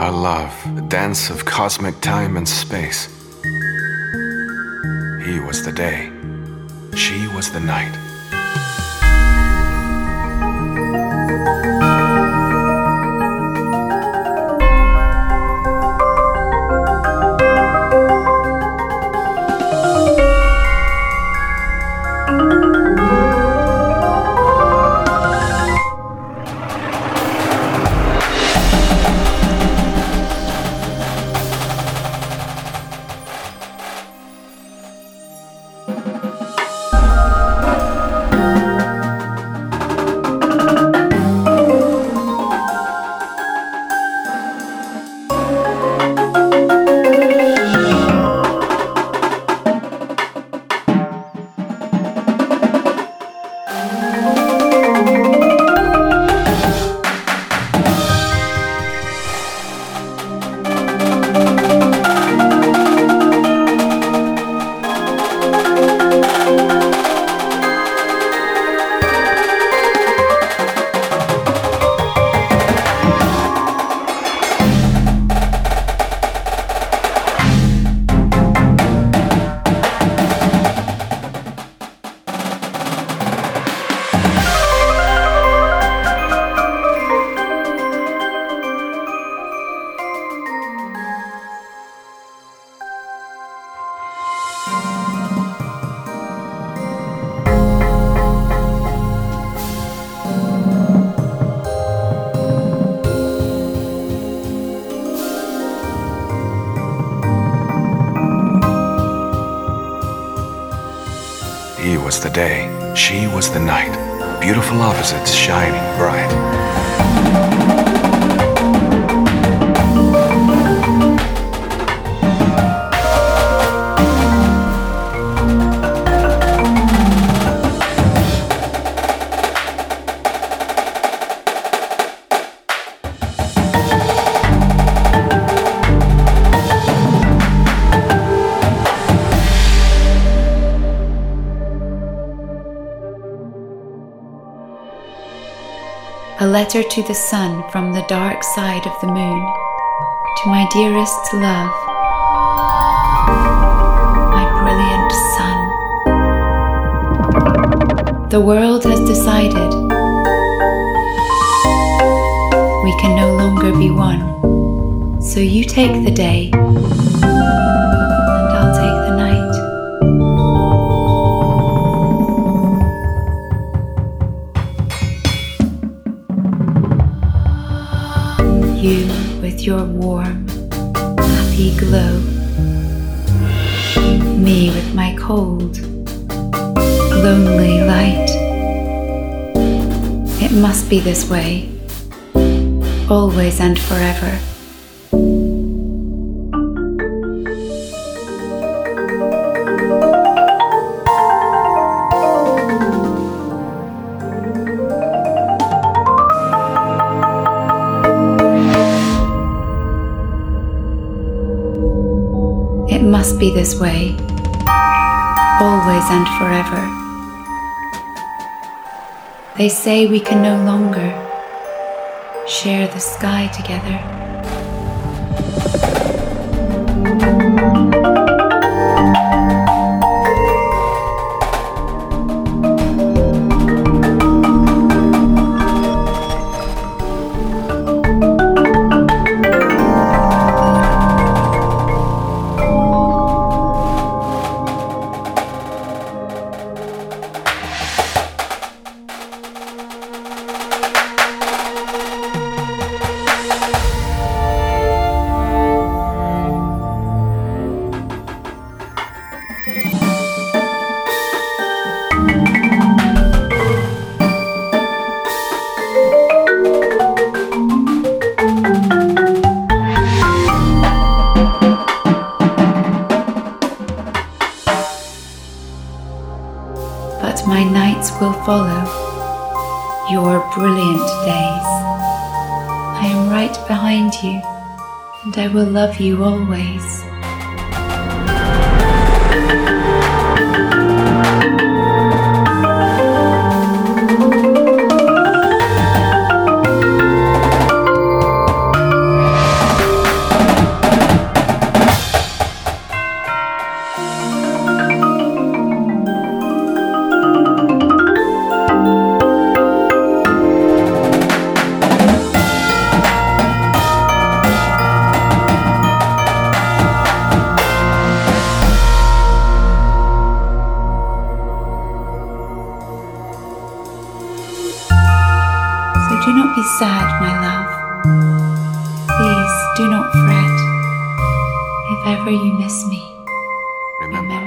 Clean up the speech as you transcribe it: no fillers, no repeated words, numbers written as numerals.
Our love, a dance of cosmic time and space. He was the day, she was the night. He was the day, she was the night, beautiful opposites shining bright. A letter to the sun from the dark side of the moon, to my dearest love, my brilliant sun. The world has decided we can no longer be one, so you take the day and I'll take the night. You with your warm, happy glow, me with my cold, lonely light. It must be this way, always and forever. It must be this way, always and forever. They say we can no longer share the sky together. But my nights will follow your brilliant days. I am right behind you, and I will love you always. sad, my love. Please do not fret. If ever you miss me, Remember,